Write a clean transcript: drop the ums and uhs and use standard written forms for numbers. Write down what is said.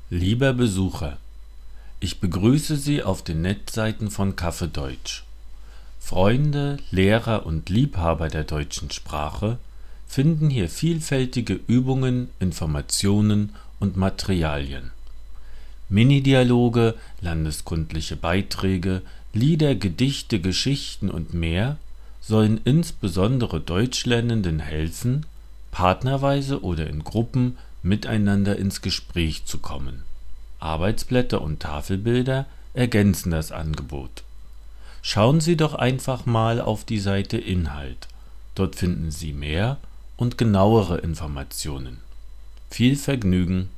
Lieber Besucher, ich begrüße Sie auf den Netzseiten von Kaffeedeutsch. Freunde, Lehrer und Liebhaber der deutschen Sprache finden hier vielfältige Übungen, Informationen und Materialien. Mini-Dialoge, landeskundliche Beiträge, Lieder, Gedichte, Geschichten und mehr sollen insbesondere Deutschlernenden helfen, partnerweise oder in Gruppen miteinander ins Gespräch zu kommen. Arbeitsblätter und Tafelbilder ergänzen das Angebot. Schauen Sie doch einfach mal auf die Seite Inhalt. Dort finden Sie mehr und genauere Informationen. Viel Vergnügen!